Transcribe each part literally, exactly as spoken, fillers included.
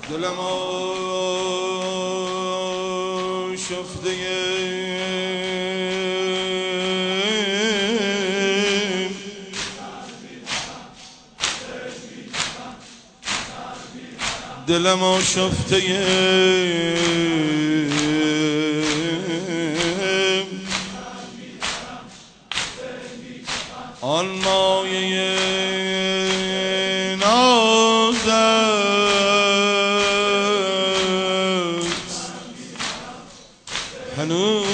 دلم آشفته دلم آشفته آن مایه ناز است هنوز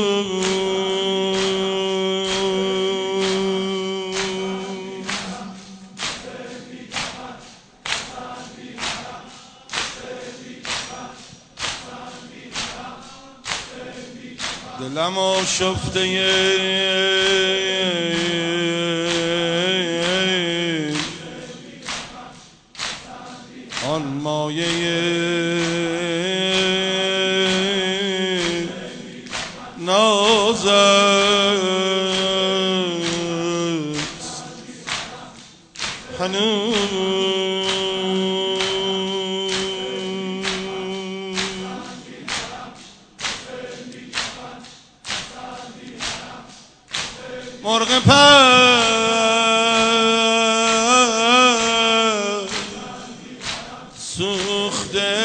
دلم آشفته آن مایه ناز است هنوز مرغ پر سوخته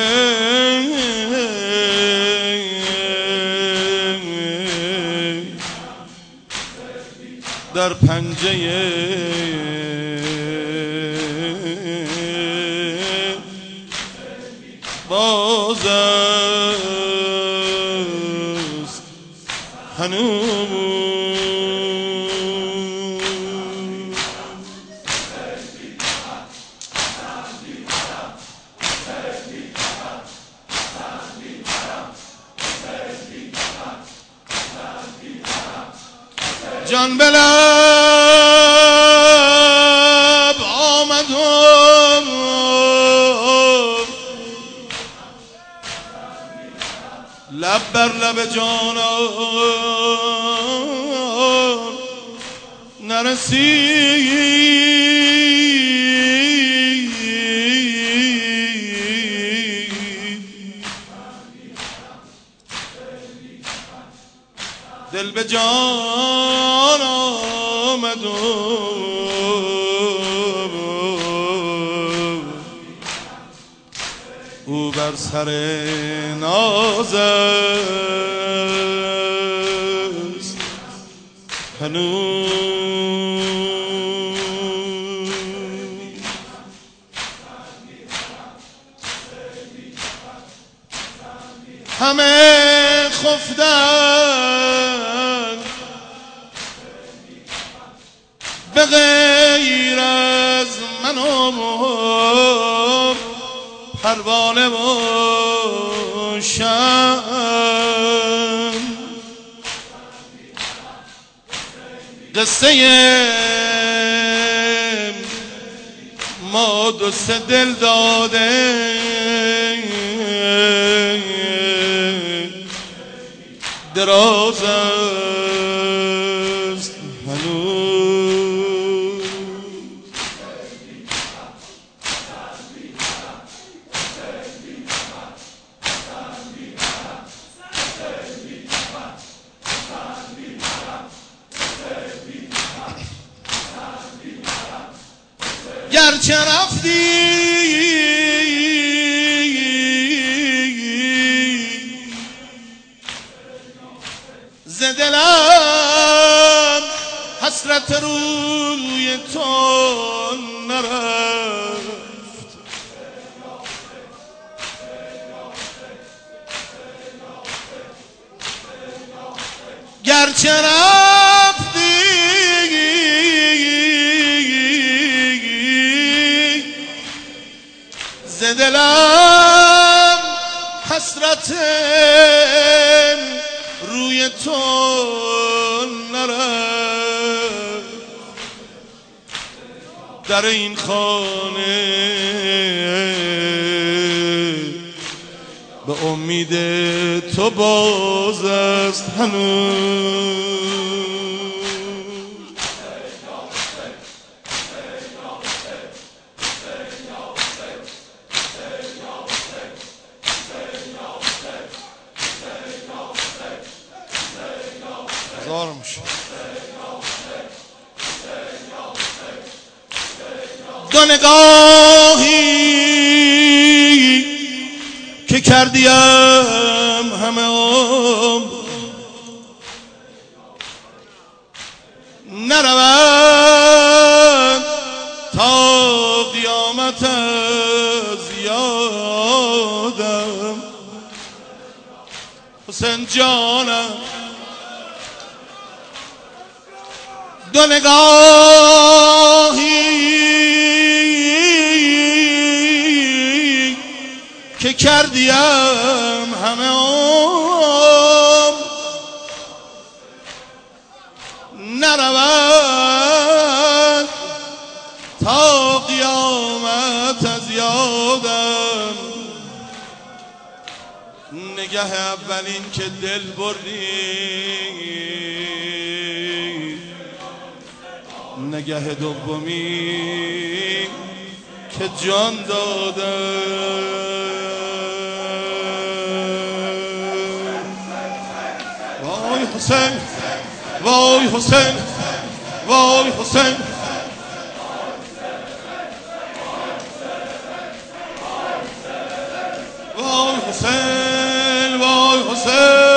در پنجه باز است هنوز جان به لب آمد لب بر لب جانان نرسید دل به جان آمد او بر سر ناز است هنوز همه خفتند به غیر از من و پروانه و شمع قصه ما دو سه دل داده دراز است هنوز گرچه رفتی ز دلم حسرت روی تو نرفت گرچه رفتی ز دلم حسرت روی تو نرفت در این خانه به امید تو باز است هنوز دو نگاهی که کردیم همه عمر نرود تا قیامت از یادم حسین جانم دو نگاهی که کردیم همه عمر نرود تا قیامت از یادم نگه اولین که دل بردی نگه دومی که جان دادم وای حسین وای حسین وای حسین وای حسین وای حسین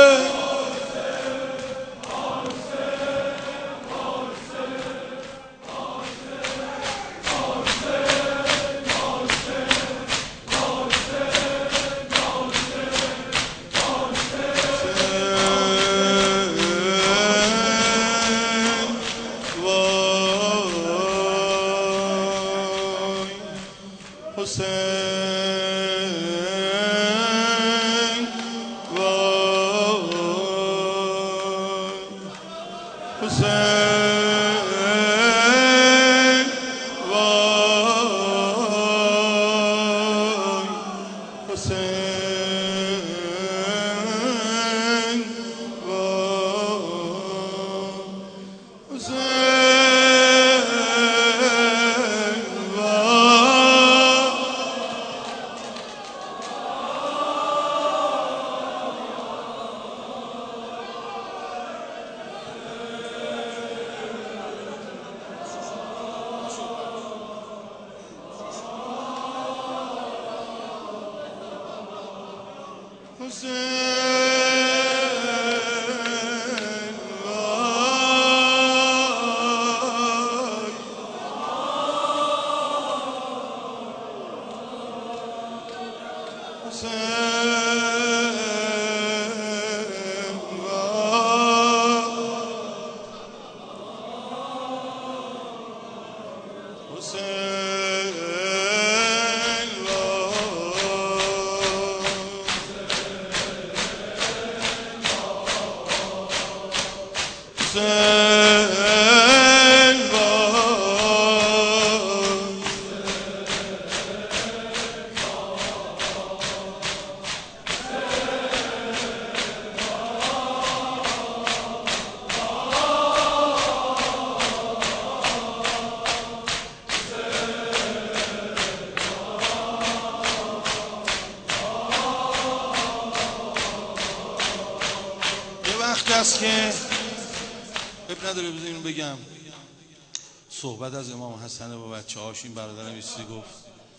است که اب نداره بذارین بگم صحبت از امام حسن با بچه هاش این برادرم ایستی گفت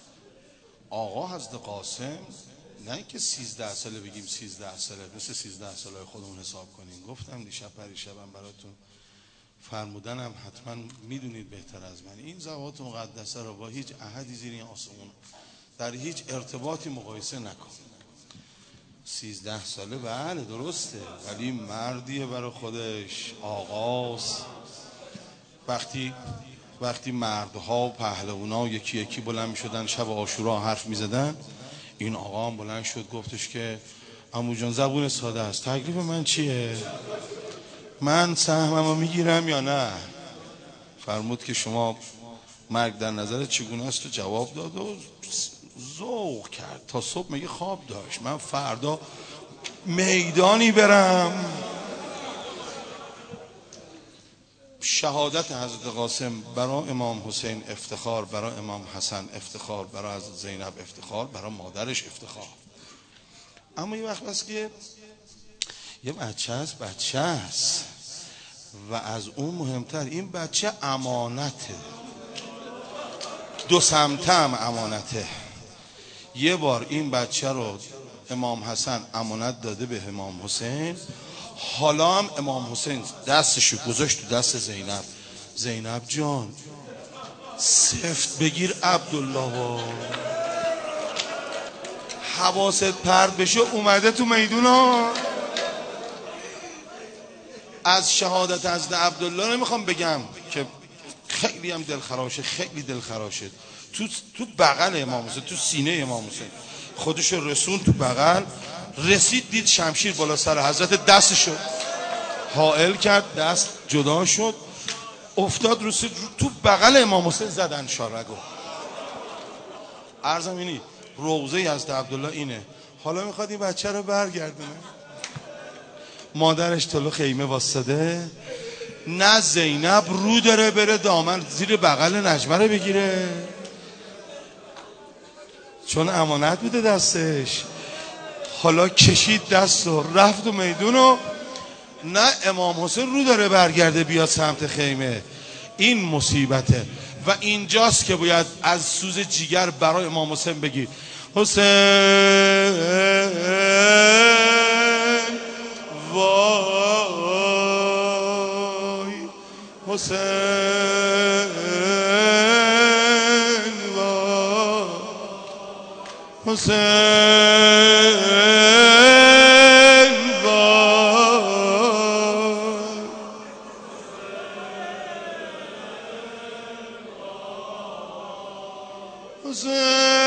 آقا حضرت قاسم نه اینکه سیزده ساله بگیم سیزده ساله مثل سیزده ساله خودمون حساب کنیم. گفتم دیشب پریشبم براتون فرمودنم حتما میدونید بهتر از من این زوات مقدسه رو با هیچ احدی زیر این آسمون در هیچ ارتباطی مقایسه نکن. سیزده ساله بله درسته ولی مردیه برای خودش آقاست. وقتی وقتی مردها و پهلوانا یکی یکی بلند می شدن شب عاشورا حرف می زدن این آقا هم بلند شد گفتش که عمو جان زبون ساده است تکلیف من چیه؟ من سهممو میگیرم یا نه؟ فرمود که شما مرگ در نظر چگونه است و جواب داد و ذوق کرد تا صبح میگه خواب داشت من فردا میدانی برم. شهادت حضرت قاسم برای امام حسین افتخار، برای امام حسن افتخار، برای حضرت زینب افتخار، برای مادرش افتخار. اما یه وقت هست که یه بچه هست بچه هست و از اون مهمتر این بچه امانته. دو سمته هم امانته. یه بار این بچه رو امام حسن امانت داده به امام حسین، حالا هم امام حسین دستشو گذاشت تو دست زینب. زینب جان سفت بگیر عبدالله، حواست پرد بشه اومده تو میدون ها. از شهادت حضرت عبدالله نمیخوام بگم که خیلی هم دلخراشه، خیلی دلخراشه. تو تو بغل امام حسین، تو سینه امام حسین خودشو رسون تو بغل، رسید دید شمشیر بالا سر حضرت، دستشو حائل کرد، دست جدا شد، افتاد رسید تو بغل امام حسین، زدن شارگو. عرضم اینی روضه از عبدالله اینه. حالا میخواد این بچه رو برگردونه، مادرش طلو خیمه واسطه، نه زینب رو داره بره دامن زیر بغل نجمه رو بگیره چون امانت بوده دستش. حالا کشید دست و رفت و میدونو، نه امام حسین رو داره برگرده بیاد سمت خیمه. این مصیبته و اینجاست که باید از سوز جیگر برای امام حسین بگی حسین وای، حسین وای، حسین وای، حسین